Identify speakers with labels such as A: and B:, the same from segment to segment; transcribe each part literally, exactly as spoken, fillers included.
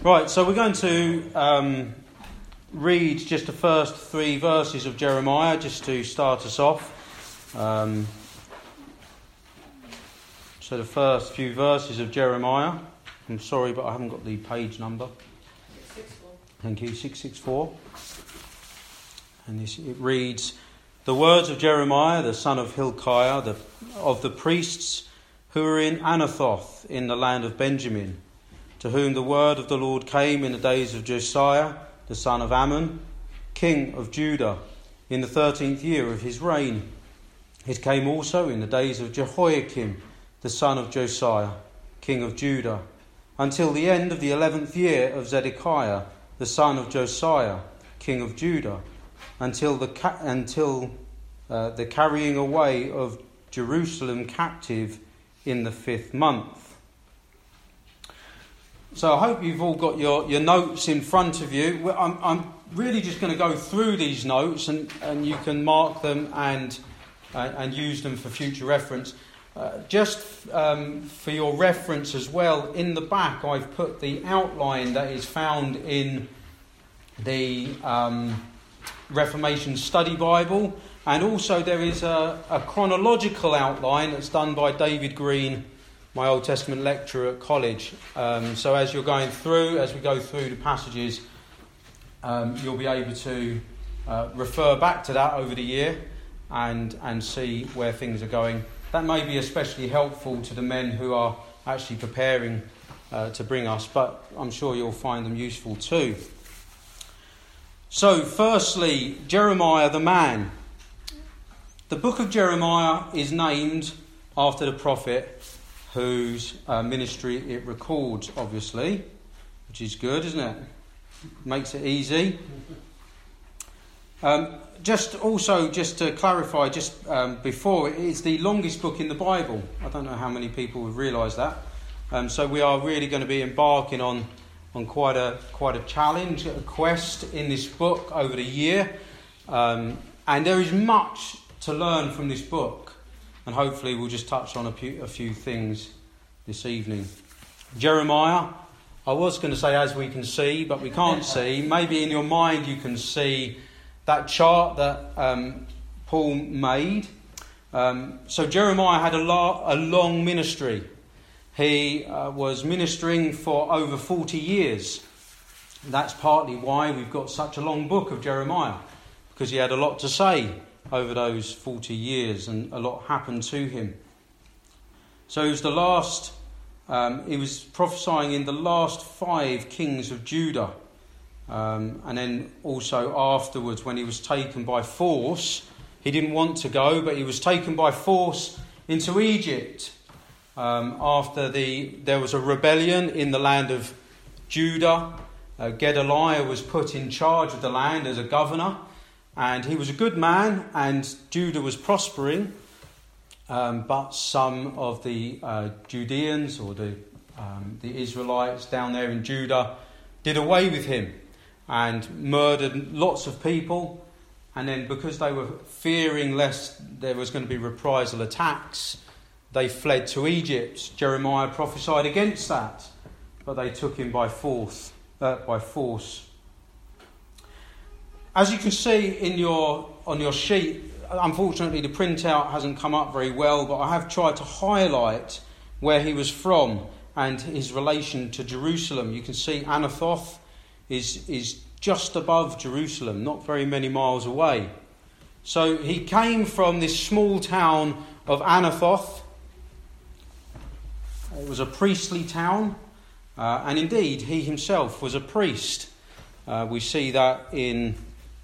A: Right, so we're going to um, read just the first three verses of Jeremiah, just to start us off. Um, so the first few verses of Jeremiah. I'm sorry, but I haven't got the page number.
B: six sixty-four.
A: Thank you, six sixty-four. And this, it reads, "The words of Jeremiah, the son of Hilkiah, the, of the priests who were in Anathoth in the land of Benjamin, to whom the word of the Lord came in the days of Josiah, the son of Ammon, king of Judah, in the thirteenth year of his reign. It came also in the days of Jehoiakim, the son of Josiah, king of Judah, until the end of the eleventh year of Zedekiah, the son of Josiah, king of Judah, until the ca- until uh, the carrying away of Jerusalem captive in the fifth month." So I hope you've all got your, your notes in front of you. I'm, I'm really just going to go through these notes, and, and you can mark them and uh, and use them for future reference. Uh, just um, for your reference as well, in the back I've put the outline that is found in the um, Reformation Study Bible, and also there is a, a chronological outline that's done by David Green, my Old Testament lecturer at college. Um, so as you're going through, as we go through the passages, um, you'll be able to uh, refer back to that over the year and and see where things are going. That may be especially helpful to the men who are actually preparing uh, to bring us, but I'm sure you'll find them useful too. So firstly, Jeremiah the man. The book of Jeremiah is named after the prophet whose uh, ministry it records, obviously, which is good, isn't it? Makes it easy. Um, just also, just to clarify, just um, before, it is the longest book in the Bible. I don't know how many people have realised that. Um, so we are really going to be embarking on on quite a quite a challenge, a quest in this book over the year, um, and there is much to learn from this book. And hopefully we'll just touch on a few, a few things this evening. Jeremiah, I was going to say as we can see, but we can't see. Maybe in your mind you can see that chart that um, Paul made. Um, so Jeremiah had a, la- a long ministry. He uh, was ministering for over forty years. That's partly why we've got such a long book of Jeremiah, because he had a lot to say over those forty years, and a lot happened to him. So he was the last, um, he was prophesying in the last five kings of Judah. Um, and then also afterwards, when he was taken by force, he didn't want to go, but he was taken by force into Egypt. Um, after the there was a rebellion in the land of Judah, uh, Gedaliah was put in charge of the land as a governor. And he was a good man, and Judah was prospering. Um, but some of the uh, Judeans, or the um, the Israelites down there in Judah, did away with him and murdered lots of people. And then, because they were fearing lest there was going to be reprisal attacks, they fled to Egypt. Jeremiah prophesied against that, but they took him by force. Uh, by force. As you can see in your on your sheet, unfortunately the printout hasn't come up very well, but I have tried to highlight where he was from and his relation to Jerusalem. You can see Anathoth is, is just above Jerusalem, not very many miles away. So he came from this small town of Anathoth. It was a priestly town, uh, and indeed he himself was a priest. Uh, we see that in...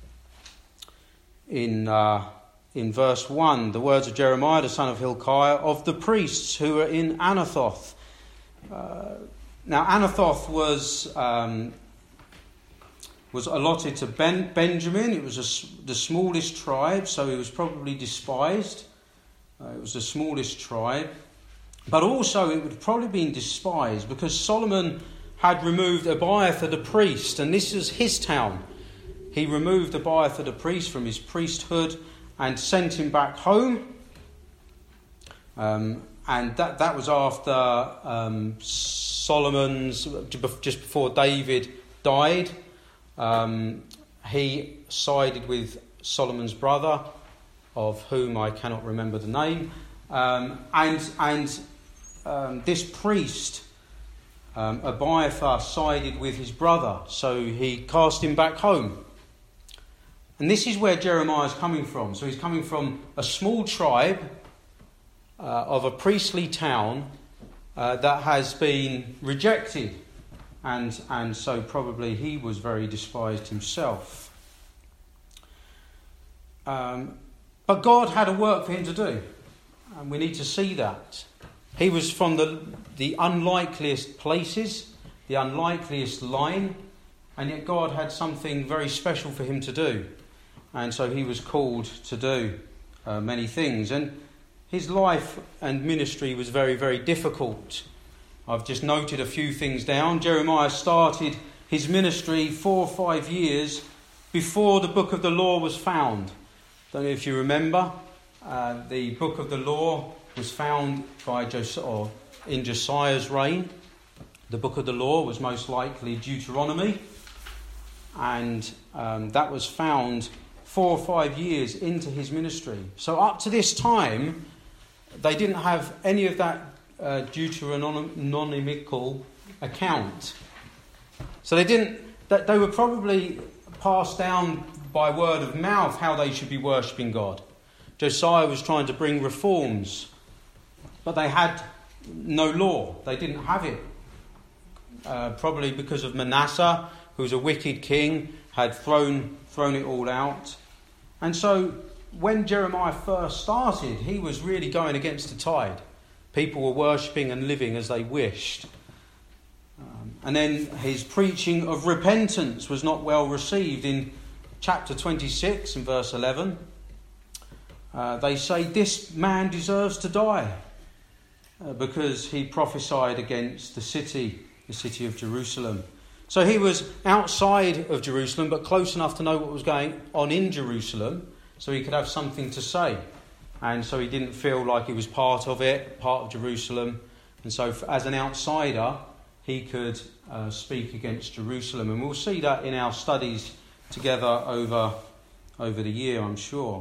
A: In uh, in verse one, the words of Jeremiah, the son of Hilkiah, of the priests who were in Anathoth. Uh, now, Anathoth was um, was allotted to ben- Benjamin. It was a, the smallest tribe, so it was probably despised. Uh, it was the smallest tribe. But also it would have probably been despised because Solomon had removed Abiathar the priest, and this was his town. He removed Abiathar the priest from his priesthood and sent him back home. Um, and that, that was after um, Solomon's, just before David died. Um, he sided with Solomon's brother, of whom I cannot remember the name. Um, and and um, this priest, um, Abiathar, sided with his brother, so he cast him back home. And this is where Jeremiah is coming from. So he's coming from a small tribe uh, of a priestly town uh, that has been rejected. And, and so probably he was very despised himself. Um, but God had a work for him to do. And we need to see that. He was from the, the unlikeliest places, the unlikeliest line, and yet God had something very special for him to do. And so he was called to do uh, many things. And his life and ministry was very, very difficult. I've just noted a few things down. Jeremiah started his ministry four or five years before the book of the law was found. Don't know if you remember. Uh, the book of the law was found by Jos- or in Josiah's reign. The book of the law was most likely Deuteronomy, and um, that was found four or five years into his ministry. So up to this time, they didn't have any of that uh, Deuteronomical account. So they didn't. They were probably passed down by word of mouth how they should be worshipping God. Josiah was trying to bring reforms, but they had no law. They didn't have it. Uh, probably because of Manasseh, who was a wicked king, had thrown thrown it all out. And so when Jeremiah first started, he was really going against the tide. People were worshipping and living as they wished. Um, and then his preaching of repentance was not well received. In chapter twenty-six and verse eleven, uh, they say this man deserves to die uh, because he prophesied against the city, the city of Jerusalem. So he was outside of Jerusalem, but close enough to know what was going on in Jerusalem, so he could have something to say. And so he didn't feel like he was part of it, part of Jerusalem. And so as an outsider, he could uh, speak against Jerusalem. And we'll see that in our studies together over, over the year, I'm sure.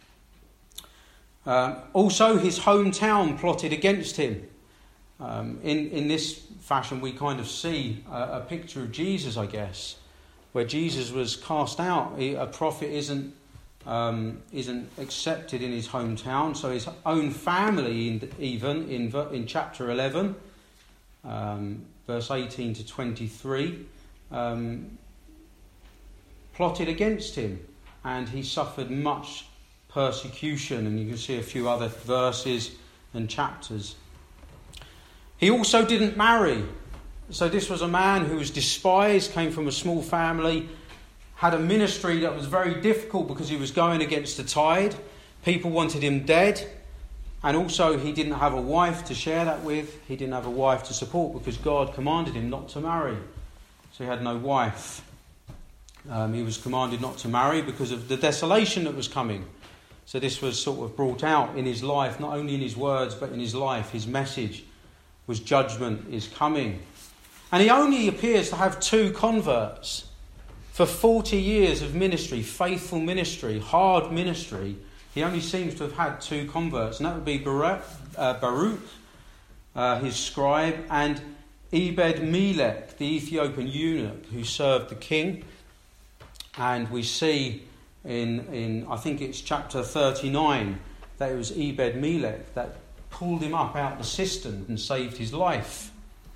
A: Uh, also, his hometown plotted against him. Um, in, in this fashion, we kind of see a, a picture of Jesus, I guess, where Jesus was cast out. He, a prophet isn't um, isn't accepted in his hometown, so his own family, in, even in in chapter eleven, um, verse eighteen to twenty-three, um, plotted against him, and he suffered much persecution. And you can see a few other verses and chapters. He also didn't marry. So this was a man who was despised, came from a small family, had a ministry that was very difficult because he was going against the tide. People wanted him dead. And also he didn't have a wife to share that with. He didn't have a wife to support because God commanded him not to marry. So he had no wife. Um, he was commanded not to marry because of the desolation that was coming. So this was sort of brought out in his life, not only in his words, but in his life. His message was judgment is coming. And he only appears to have two converts. For forty years of ministry, faithful ministry, hard ministry, he only seems to have had two converts. And that would be Baruch, uh, Baruch uh, his scribe, and Ebed-Melech, the Ethiopian eunuch who served the king. And we see in, in I think it's chapter thirty-nine, that it was Ebed-Melech that pulled him up out the cistern and saved his life.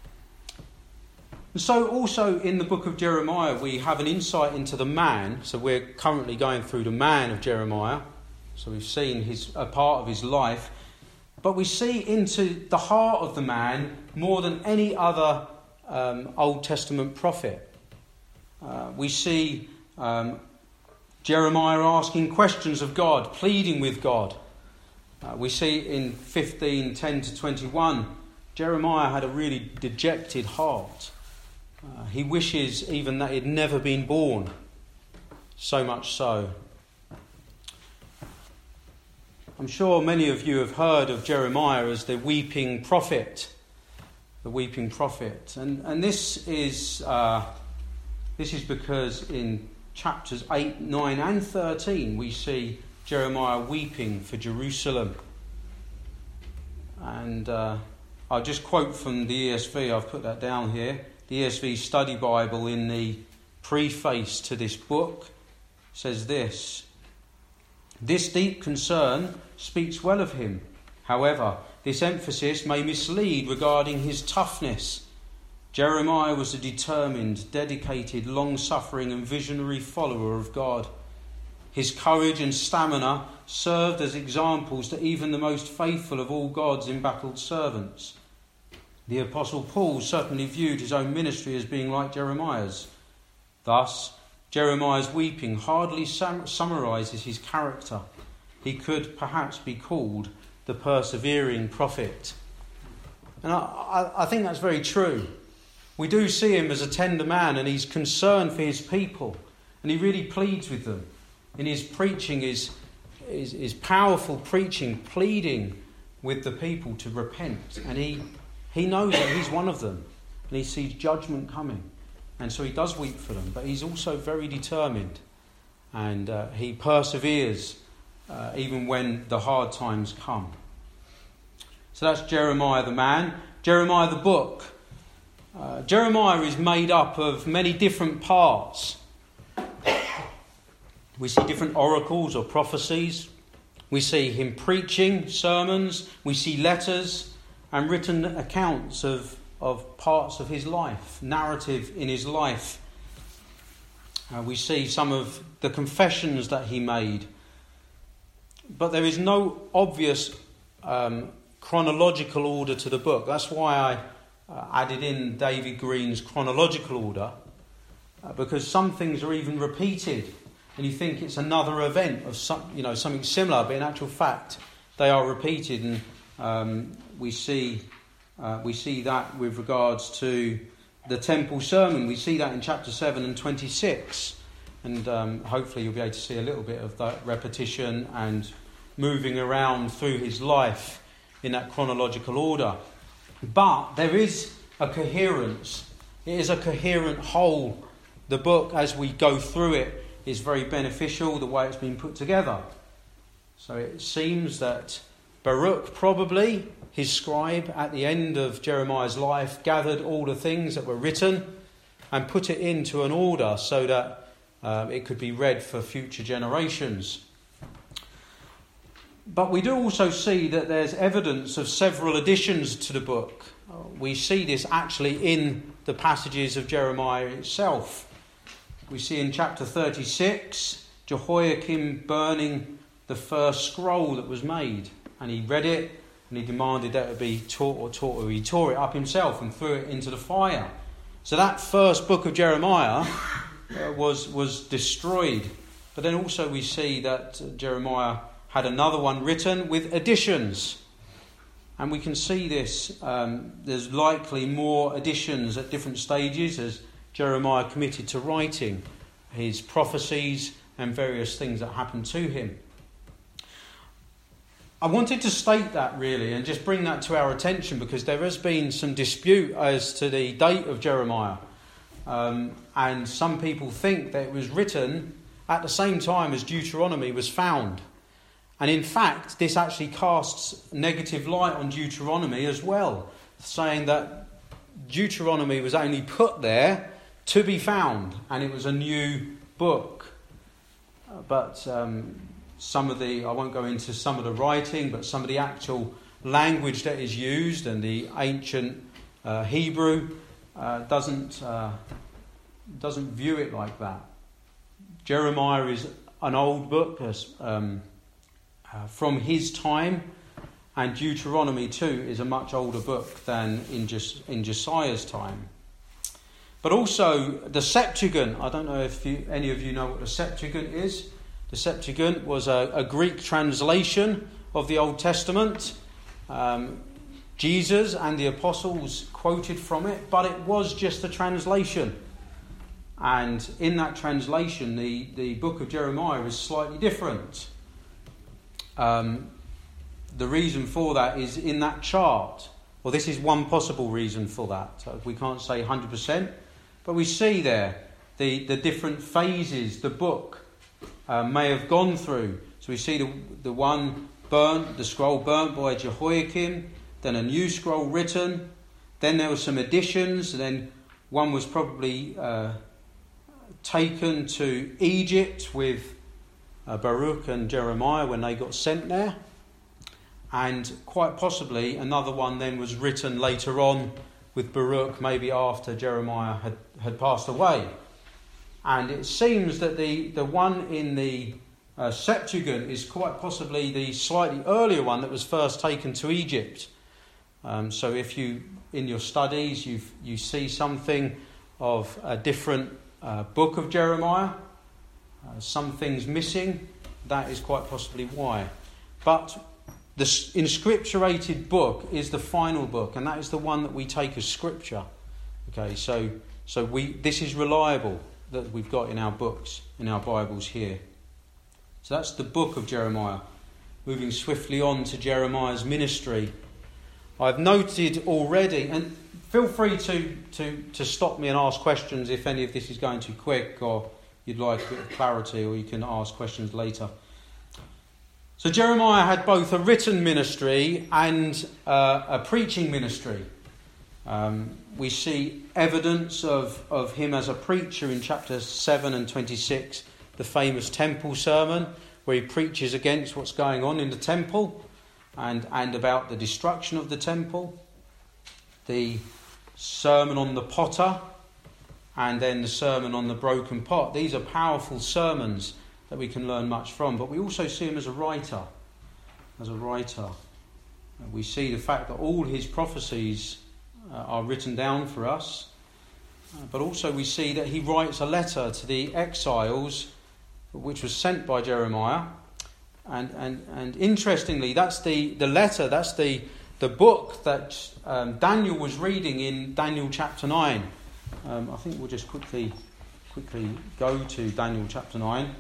A: And so also in the book of Jeremiah we have an insight into the man. So we're currently going through the man of Jeremiah. So we've seen his a part of his life. But we see into the heart of the man more than any other um, Old Testament prophet. Uh, we see um, Jeremiah asking questions of God, pleading with God. Uh, we see in fifteen ten to twenty-one, Jeremiah had a really dejected heart. Uh, he wishes even that he'd never been born. So much so. I'm sure many of you have heard of Jeremiah as the weeping prophet. The weeping prophet. And and this is uh, this is because in chapters eight, nine and thirteen we see Jeremiah weeping for Jerusalem. And uh, I'll just quote from the E S V, I've put that down here. The E S V Study Bible in the preface to this book says this: "This deep concern speaks well of him. However, this emphasis may mislead regarding his toughness. Jeremiah was a determined, dedicated, long-suffering and visionary follower of God. His courage and stamina served as examples to even the most faithful of all God's embattled servants. The Apostle Paul certainly viewed his own ministry as being like Jeremiah's. Thus, Jeremiah's weeping hardly sum- summarises his character. He could perhaps be called the persevering prophet." And I, I, I think that's very true. We do see him as a tender man, and he's concerned for his people, and he really pleads with them. In his preaching, his, his, his powerful preaching, pleading with the people to repent. And he, he knows that he's one of them, and he sees judgment coming. And so he does weep for them, but he's also very determined, and uh, he perseveres uh, even when the hard times come. So that's Jeremiah the man. Jeremiah the book. Uh, Jeremiah is made up of many different parts. We see different oracles or prophecies. We see him preaching sermons. We see letters and written accounts of, of parts of his life, narrative in his life. Uh, we see some of the confessions that he made. But there is no obvious um, chronological order to the book. That's why I uh, added in David Green's chronological order, uh, because some things are even repeated, and you think it's another event of some, you know, something similar, but in actual fact they are repeated, and um, we see uh, we see that with regards to the temple sermon. We see that in chapter seven and twenty-six, and um, hopefully you'll be able to see a little bit of that repetition and moving around through his life in that chronological order. But there is a coherence. It is a coherent whole. The book, as we go through it, is very beneficial, the way it's been put together. So it seems that Baruch, probably his scribe at the end of Jeremiah's life, gathered all the things that were written and put it into an order so that um, it could be read for future generations. But we do also see that there's evidence of several additions to the book. We see this actually in the passages of Jeremiah itself. We see in chapter thirty-six, Jehoiakim burning the first scroll that was made. And he read it, and he demanded that it be taught or taught, or he tore it up himself and threw it into the fire. So that first book of Jeremiah uh, was, was destroyed. But then also we see that uh, Jeremiah had another one written with additions. And we can see this, um, there's likely more additions at different stages as Jeremiah committed to writing his prophecies and various things that happened to him. I wanted to state that really and just bring that to our attention because there has been some dispute as to the date of Jeremiah. Um, and some people think that it was written at the same time as Deuteronomy was found. And in fact, this actually casts negative light on Deuteronomy as well, saying that Deuteronomy was only put there to be found, and it was a new book. Uh, but um, some of the, I won't go into some of the writing, but some of the actual language that is used and the ancient uh, Hebrew uh, doesn't uh, doesn't view it like that. Jeremiah is an old book, as um, Uh, from his time, and Deuteronomy too is a much older book than in just in Josiah's time. But also the Septuagint. I don't know if you, any of you know what the Septuagint is. The Septuagint was a, a Greek translation of the Old Testament. Um, Jesus and the apostles quoted from it, but it was just a translation. And in that translation, the, the book of Jeremiah is slightly different. Um, the reason for that is in that chart. Well, this is one possible reason for that. So we can't say one hundred percent, but we see there the, the different phases the book uh, may have gone through. So we see the, the one burnt, the scroll burnt by Jehoiakim, then a new scroll written, then there were some additions, and then one was probably uh, taken to Egypt with uh, Baruch and Jeremiah when they got sent there. And quite possibly another one then was written later on with Baruch, maybe after Jeremiah had, had passed away. And it seems that the, the one in the uh, Septuagint is quite possibly the slightly earlier one that was first taken to Egypt. Um, so if you, in your studies, you you see something of a different uh, book of Jeremiah, uh, some things missing, that is quite possibly why. But the inscripturated book is the final book, and that is the one that we take as scripture. Okay, so so we this is reliable that we've got in our books, in our Bibles here. So that's the book of Jeremiah. Moving swiftly on to Jeremiah's ministry. I've noted already, and feel free to, to, to stop me and ask questions if any of this is going too quick or you'd like a bit of clarity, or you can ask questions later. So Jeremiah had both a written ministry and uh, a preaching ministry. Um, we see evidence of, of him as a preacher in chapter seven and twenty-six, the famous temple sermon, where he preaches against what's going on in the temple and, and about the destruction of the temple. The sermon on the potter, and then the sermon on the broken pot. These are powerful sermons that we can learn much from, but we also see him as a writer. As a writer. We see the fact that all his prophecies uh, are written down for us, uh, but also we see that he writes a letter to the exiles, which was sent by Jeremiah. And and, and interestingly, that's the, the letter, that's the, the book that um, Daniel was reading in Daniel chapter nine. Um, I think we'll just quickly quickly go to Daniel chapter nine.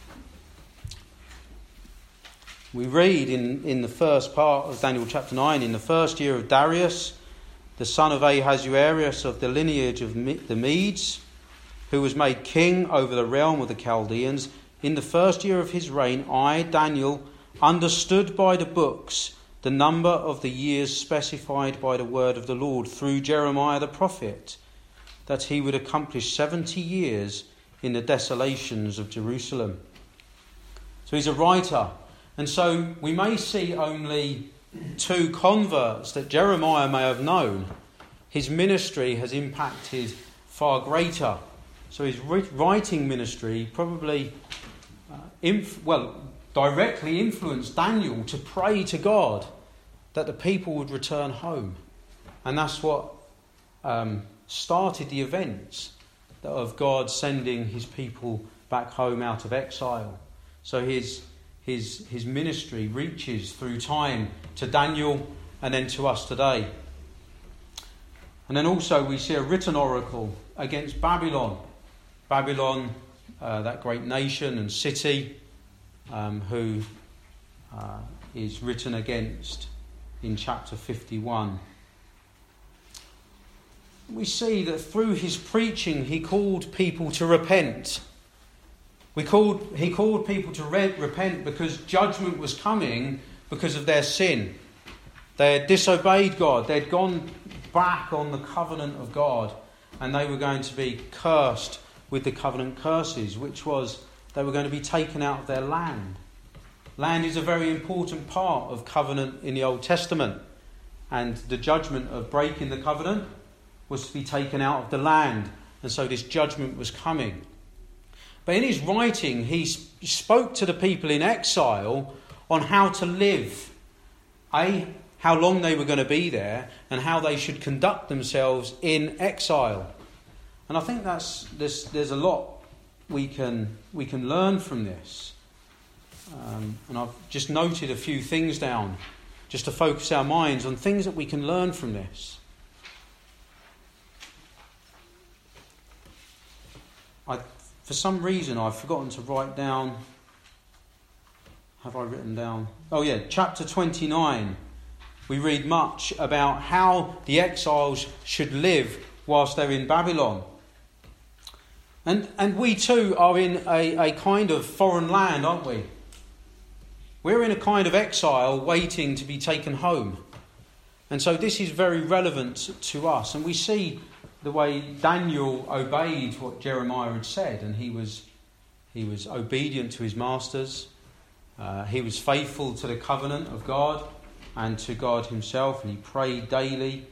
A: We read in, in the first part of Daniel chapter nine, in the first year of Darius, the son of Ahasuerus of the lineage of the Medes, who was made king over the realm of the Chaldeans, in the first year of his reign, I, Daniel, understood by the books the number of the years specified by the word of the Lord through Jeremiah the prophet, that he would accomplish seventy years in the desolations of Jerusalem. So he's a writer. And so we may see only two converts that Jeremiah may have known. His ministry has impacted far greater. So his writing ministry probably, uh, inf- well, directly influenced Daniel to pray to God that the people would return home. And that's what um, started the events of God sending his people back home out of exile. So his His his ministry reaches through time to Daniel and then to us today. And then also we see a written oracle against Babylon. Babylon, uh, that great nation and city, um, who uh, is written against in chapter fifty-one. We see that through his preaching he called people to repent. We called, he called people to re- repent because judgment was coming because of their sin. They had disobeyed God. They had gone back on the covenant of God, and they were going to be cursed with the covenant curses, which was they were going to be taken out of their land. Land is a very important part of covenant in the Old Testament, and the judgment of breaking the covenant was to be taken out of the land, and so this judgment was coming. But in his writing, he spoke to the people in exile on how to live, A, how long they were going to be there, and how they should conduct themselves in exile. And I think that's there's there's a lot we can we can learn from this. Um, and I've just noted a few things down, just to focus our minds on things that we can learn from this. I. For some reason, I've forgotten to write down have I written down? Oh yeah, chapter twenty-nine. We read much about how the exiles should live whilst they're in Babylon. And and we too are in a, a kind of foreign land, aren't we? We're in a kind of exile waiting to be taken home. And so this is very relevant to us. And we see the way Daniel obeyed what Jeremiah had said, and he was he was obedient to his masters. Uh, he was faithful to the covenant of God and to God himself, and he prayed daily.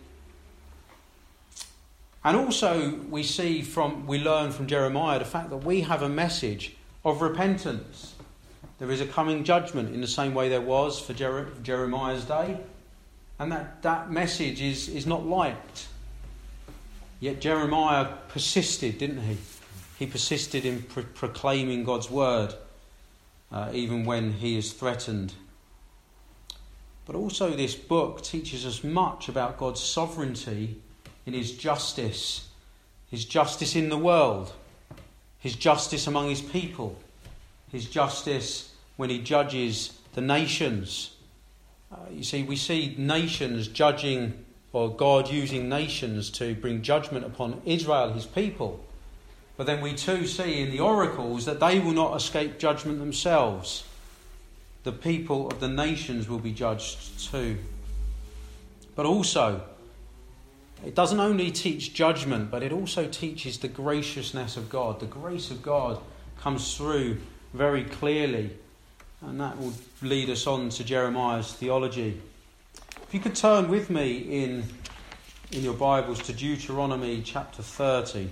A: And also we see from, we learn from Jeremiah the fact that we have a message of repentance. There is a coming judgment in the same way there was for Jer- Jeremiah's day. And that, that message is, is not liked. Yet Jeremiah persisted, didn't he? He persisted in pro- proclaiming God's word, uh, even when he is threatened. But also this book teaches us much about God's sovereignty in his justice, his justice in the world, his justice among his people, his justice when he judges the nations. Uh, you see, we see nations judging, or God using nations to bring judgment upon Israel, his people. But then we too see in the oracles that they will not escape judgment themselves. The people of the nations will be judged too. But also, it doesn't only teach judgment, but it also teaches the graciousness of God. The grace of God comes through very clearly. And that will lead us on to Jeremiah's theology. If you could turn with me in, in your Bibles to Deuteronomy chapter thirty.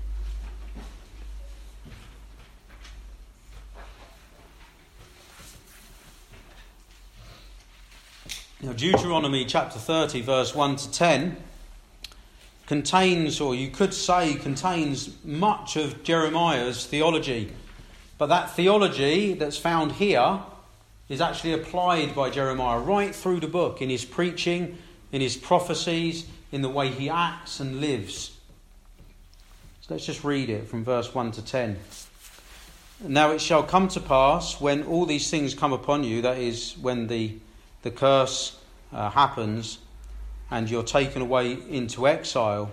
A: Now, Deuteronomy chapter thirty, verse one to ten, contains, or you could say contains, much of Jeremiah's theology. But that theology that's found here is actually applied by Jeremiah right through the book, in his preaching, in his prophecies, in the way he acts and lives. So let's just read it from verse one to ten. Now it shall come to pass when all these things come upon you, that is, when the, the curse uh, happens and you're taken away into exile,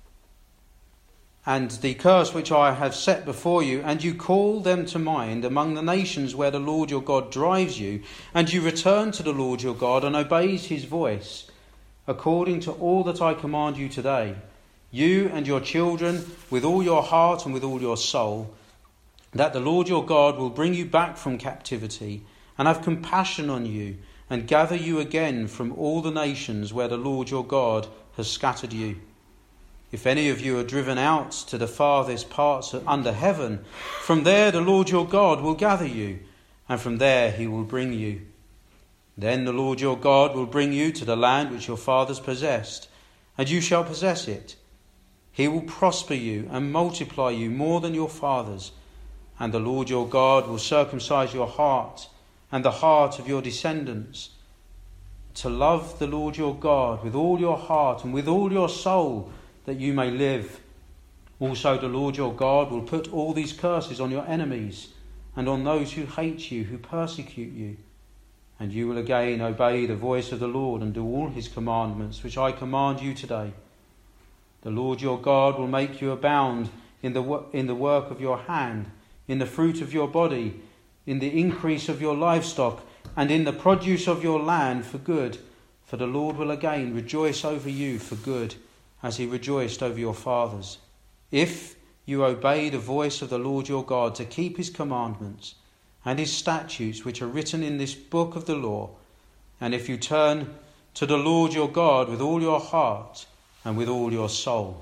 A: and the curse which I have set before you, and you call them to mind among the nations where the Lord your God drives you, and you return to the Lord your God and obeys his voice, according to all that I command you today, you and your children, with all your heart and with all your soul, that the Lord your God will bring you back from captivity, and have compassion on you, and gather you again from all the nations where the Lord your God has scattered you. If any of you are driven out to the farthest parts under heaven, from there the Lord your God will gather you, and from there he will bring you. Then the Lord your God will bring you to the land which your fathers possessed, and you shall possess it. He will prosper you and multiply you more than your fathers, and the Lord your God will circumcise your heart and the heart of your descendants, to love the Lord your God with all your heart and with all your soul, that you may live. Also the Lord your God will put all these curses on your enemies and on those who hate you, who persecute you. And you will again obey the voice of the Lord and do all his commandments, which I command you today. The Lord your God will make you abound in the, in the work of your hand, in the fruit of your body, in the increase of your livestock, and in the produce of your land for good. For the Lord will again rejoice over you for good, as he rejoiced over your fathers, if you obey the voice of the Lord your God to keep his commandments and his statutes which are written in this book of the law, and if you turn to the Lord your God with all your heart and with all your soul.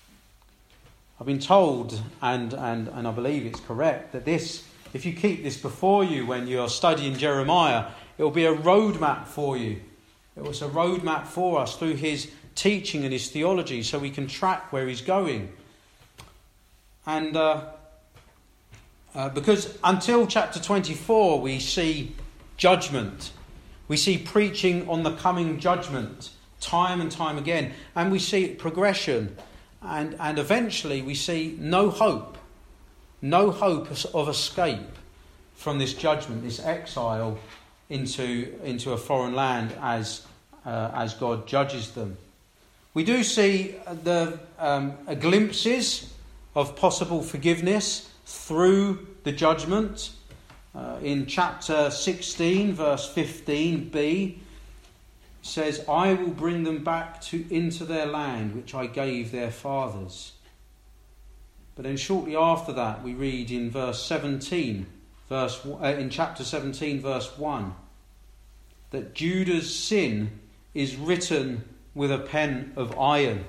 A: I've been told, and, and, and I believe it's correct, that this, if you keep this before you when you're studying Jeremiah, it will be a roadmap for you. It was a roadmap for us through his teaching and his theology, so we can track where he's going. And uh, uh, because until chapter twenty-four we see judgment, we see preaching on the coming judgment time and time again, and we see progression, and, and eventually we see no hope, no hope of escape from this judgment, this exile into into a foreign land as uh, as God judges them. We do see the um, glimpses of possible forgiveness through the judgment. Uh, in chapter sixteen, verse fifteen b, it says, "I will bring them back to into their land, which I gave their fathers." But then shortly after that, we read in verse seventeen, verse uh, in chapter seventeen, verse one, that Judah's sin is written with a pen of iron.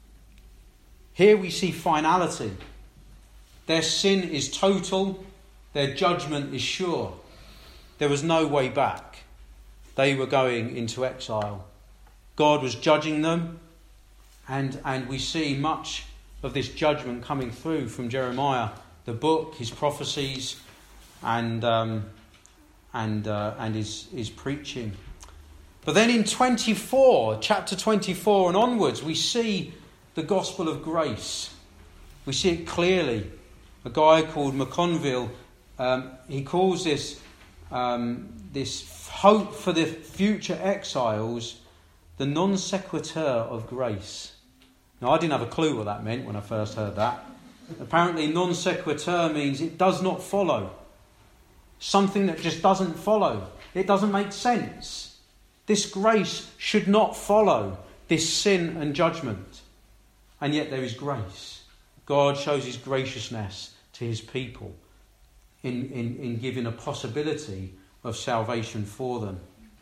A: Here we see finality. Their sin is total. Their judgment is sure. There was no way back. They were going into exile. God was judging them, and, and we see much of this judgment coming through from Jeremiah, the book, his prophecies, and um, and uh, and his, his preaching. But then in twenty-four, chapter twenty-four and onwards, we see the gospel of grace. We see it clearly. A guy called McConville, um, he calls this um, this hope for the future exiles the non sequitur of grace. Now, I didn't have a clue what that meant when I first heard that. Apparently, non sequitur means it does not follow. Something that just doesn't follow. It doesn't make sense. This grace should not follow this sin and judgment. And yet there is grace. God shows his graciousness to his people in, in, in giving a possibility of salvation for them.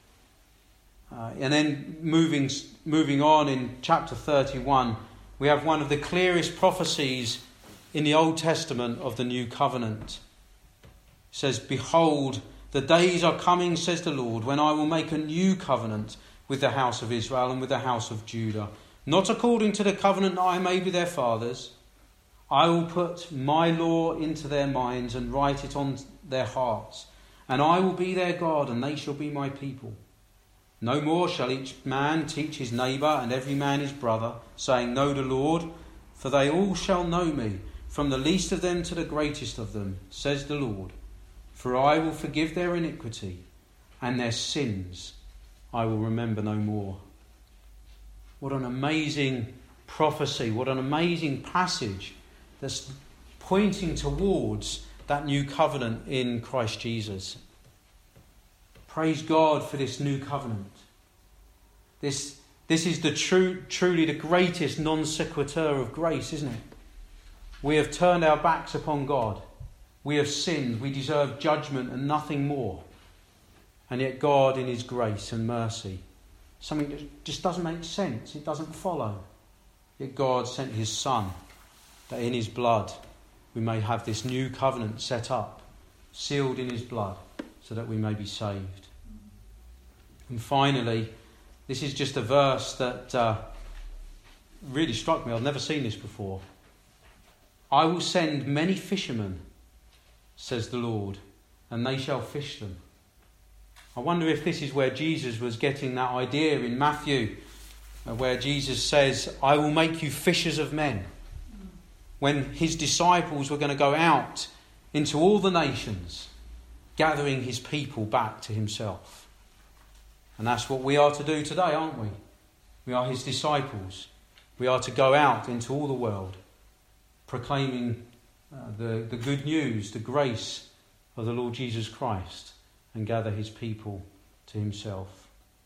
A: Uh, and then moving, moving on in chapter thirty-one, we have one of the clearest prophecies in the Old Testament of the New Covenant. It says, "Behold, the days are coming, says the Lord, when I will make a new covenant with the house of Israel and with the house of Judah, not according to the covenant that I made with their fathers. I will put my law into their minds and write it on their hearts. And I will be their God, and they shall be my people. No more shall each man teach his neighbour and every man his brother, saying, Know the Lord, for they all shall know me, from the least of them to the greatest of them, says the Lord. For I will forgive their iniquity, and their sins I will remember no more." What an amazing prophecy, what an amazing passage that's pointing towards that new covenant in Christ Jesus. Praise God for this new covenant. This, this is the true, truly the greatest non sequitur of grace, isn't it? We have turned our backs upon God. We have sinned. We deserve judgment and nothing more. And yet God, in his grace and mercy, something that just doesn't make sense. It doesn't follow. Yet God sent his Son, that in his blood we may have this new covenant set up, sealed in his blood, so that we may be saved. And finally, this is just a verse that uh, really struck me. I've never seen this before. "I will send many fishermen, says the Lord, and they shall fish them." I wonder if this is where Jesus was getting that idea in Matthew, where Jesus says, "I will make you fishers of men." When his disciples were going to go out into all the nations, gathering his people back to himself. And that's what we are to do today, aren't we? We are his disciples. We are to go out into all the world, proclaiming uh, the, the good news, the grace of the Lord Jesus Christ, and gather his people to himself.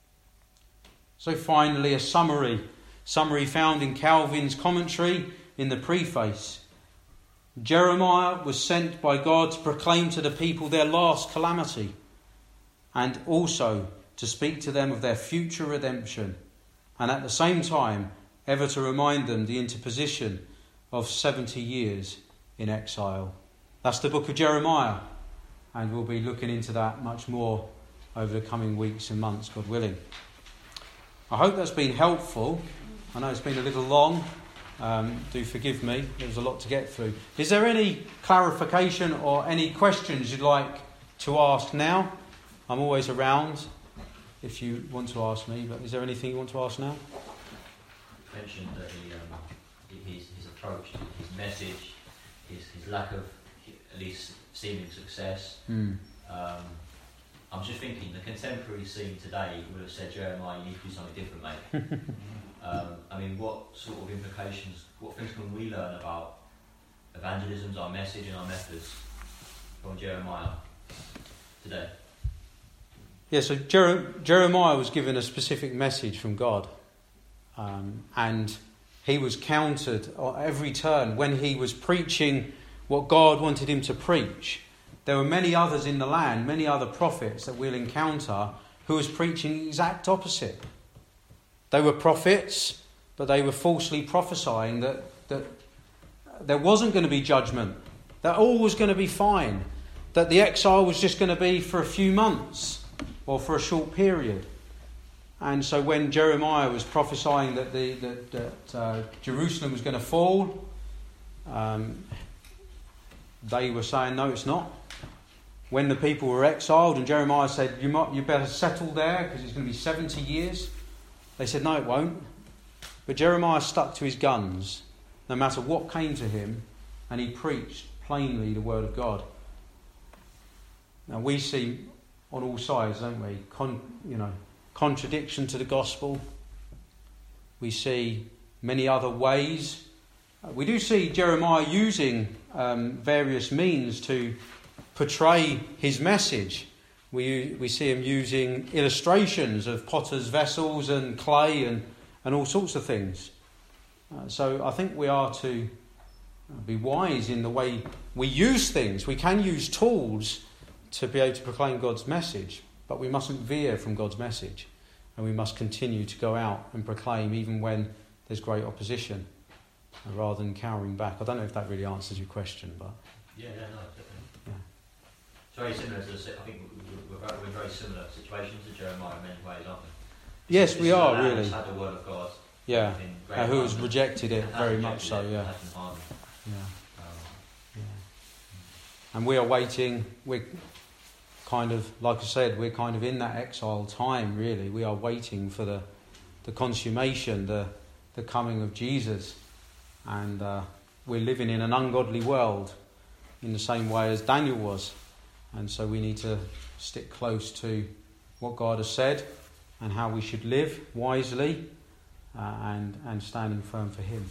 A: So finally, a summary. Summary found in Calvin's commentary in the preface. Jeremiah was sent by God to proclaim to the people their last calamity, and also to speak to them of their future redemption, and at the same time ever to remind them the interposition of seventy years in exile. That's the book of Jeremiah, and we'll be looking into that much more over the coming weeks and months, God willing. I hope that's been helpful. I know it's been a little long. Um, do forgive me, there was a lot to get through. Is there any clarification or any questions you'd like to ask now? I'm always around if you want to ask me, but is there anything you want to ask now?
B: You mentioned that he, um, his, his approach, his message, his, his lack of at least seeming success.
A: Mm.
B: Um, I'm just thinking the contemporary scene today would have said, Jeremiah, you need to do something different, mate. um, I mean, what sort of implications, what things can we learn about evangelism, our message and our methods from Jeremiah today?
A: Yeah, so Jer- Jeremiah was given a specific message from God, um, and he was countered at every turn when he was preaching what God wanted him to preach. There were many others in the land, many other prophets that we'll encounter, who was preaching the exact opposite. They were prophets, but they were falsely prophesying that, that there wasn't going to be judgment, that all was going to be fine, that the exile was just going to be for a few months or for a short period. And so when Jeremiah was prophesying that, the, that, that uh, Jerusalem was going to fall, um, they were saying, no, it's not. When the people were exiled and Jeremiah said, you might, you better settle there because it's going to be seventy years. They said, no, it won't. But Jeremiah stuck to his guns, no matter what came to him, and he preached plainly the word of God. Now we see on all sides, don't we, Con, you know, contradiction to the gospel. We see many other ways. Uh, we do see Jeremiah using um, various means to portray his message. We we see him using illustrations of potter's vessels and clay and, and all sorts of things. Uh, so I think we are to be wise in the way we use things. We can use tools to be able to proclaim God's message, but we mustn't veer from God's message, and we must continue to go out and proclaim even when there's great opposition, rather than cowering back. I don't know if that really answers your question, but
B: yeah, no, no, definitely.
A: Yeah.
B: It's very similar to the, I think we're, we're, we're in very similar situations to Jeremiah in many ways, aren't we?
A: Yes,
B: this
A: we
B: is
A: are
B: a man
A: really.
B: who's had the word of God.
A: Yeah,
B: in great
A: uh, who has
B: abundance,
A: rejected it
B: and
A: very
B: has
A: much so.
B: rejected it,
A: Yeah,
B: hasn't hardened.
A: yeah,
B: Um,
A: yeah. And we are waiting. We're kind of, like I said, we're kind of in that exile time. Really, we are waiting for the the consummation, the the coming of Jesus, and uh, we're living in an ungodly world in the same way as Daniel was, and so we need to stick close to what God has said and how we should live wisely uh, and and standing firm for Him.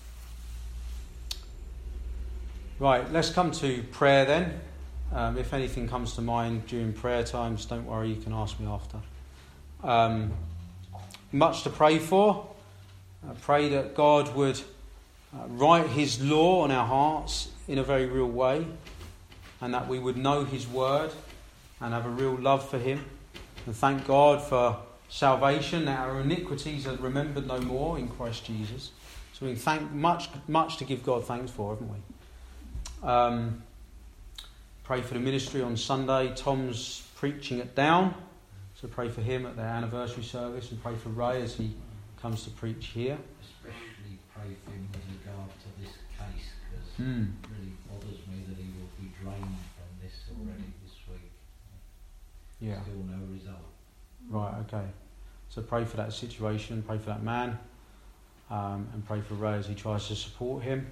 A: Right, let's come to prayer then. Um, if anything comes to mind during prayer times, don't worry, you can ask me after. Um, much to pray for. I pray that God would uh, write His law on our hearts in a very real way, and that we would know His word and have a real love for Him. And thank God for salvation, that our iniquities are remembered no more in Christ Jesus. So we thank much, much to give God thanks for, haven't we? Um, pray for the ministry on Sunday. Tom's preaching at Down, so pray for him at their anniversary service, and pray for Ray as he comes to preach here.
C: Especially pray for him with regard to this case, because
A: Mm.
C: it really bothers me that he will be drained from this already this week.
A: Yeah.
C: Still no result.
A: Right, okay. So pray for that situation, pray for that man, um, and pray for Ray as he tries to support him.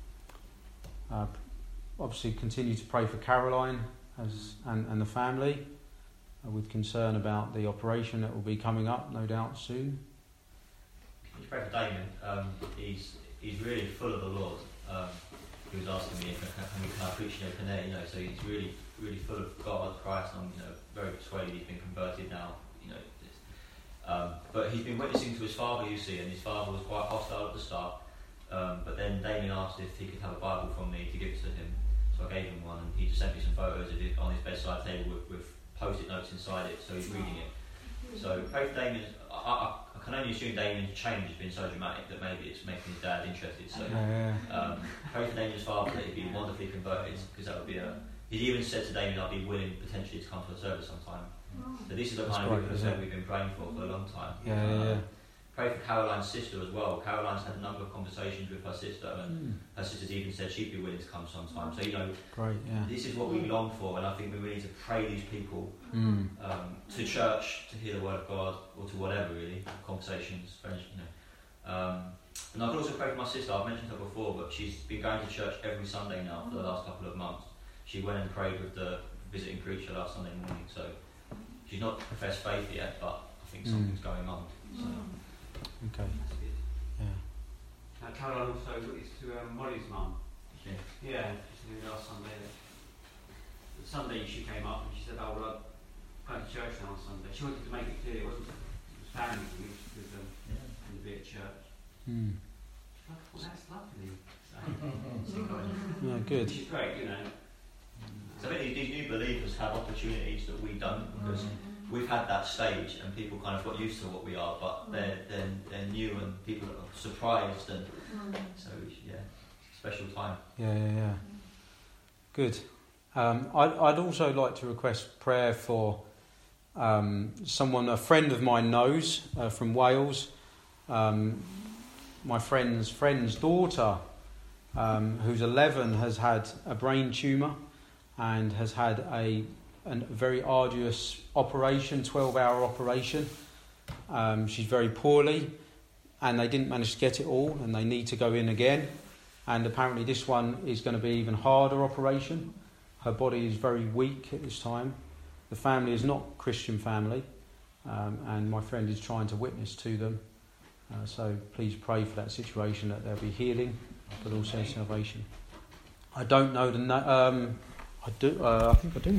A: Uh, obviously continue to pray for Caroline as and, and the family, uh, with concern about the operation that will be coming up, no doubt, soon.
B: You pray for Damien. Um, he's he's really full of the Lord. Um, he was asking me if I can, can I preach in open air, you know. So he's really really full of God, Christ. I'm you know very persuaded he's been converted now. You know, it's, um, but he's been witnessing to his father, you see, and his father was quite hostile at the start. Um, but then Damien asked if he could have a Bible from me to give to him, so I gave him one, and he just sent me some photos of it on his bedside table with, with post-it notes inside it, so he's reading it. So pray for Damien. I, I, I can only assume Damien's change has been so dramatic that maybe it's making his dad interested. So
A: Yeah,
B: um, pray for Damien's father that he'd be wonderfully converted, because that would be a. He even said to Damien, "I'd be willing potentially to come to a service sometime." So this is the
A: That's
B: kind
A: great,
B: of
A: isn't
B: that
A: it?
B: we've been praying for for a long time.
A: yeah, yeah. yeah.
B: Um, Pray for Caroline's sister as well. Caroline's had a number of conversations with her sister, and
A: Mm.
B: her sister's even said she'd be willing to come sometime. So, you know,
A: Great, yeah.
B: this is what we long for, and I think we really need to pray these people
A: Mm.
B: um, to church, to hear the word of God, or to whatever, really, conversations, friends, you know. Um, and I can also pray for my sister. I've mentioned her before, but she's been going to church every Sunday now for the last couple of months. She went and prayed with the visiting preacher last Sunday morning. So she's not professed faith yet, but I think something's mm. going on. So.
A: Okay.
D: That's good.
A: Yeah.
D: Now, Caroline also is to um, Molly's mum.
B: Yeah.
D: Yeah, she did last Sunday. The Sunday she came up and she said, "Oh, well, I'm going to church now on Sunday." She wanted to make it clear it wasn't it was family for me because um, yeah. going to be at church.
A: Mm.
D: She's like, "Well, that's lovely."
A: So, yeah, good.
D: Which is great, you know.
B: So I think these new believers have opportunities that we don't, because mm. we've had that stage and people kind of got used to what we are, but they're they're, they're new and people are surprised, and mm. so yeah, special time.
A: Yeah, yeah, yeah. Good. Um, I'd, I'd also like to request prayer for um, someone a friend of mine knows uh, from Wales. Um, my friend's friend's daughter, um, who's eleven, has had a brain tumour and has had a, a very arduous operation, twelve-hour operation. Um, she's very poorly, and they didn't manage to get it all, and they need to go in again. And apparently this one is going to be even harder operation. Her body is very weak at this time. The family is not a Christian family, um, and my friend is trying to witness to them. Uh, so please pray for that situation, that there'll be healing, but also salvation. I don't know the... Na- um, I do. Uh, I think I do.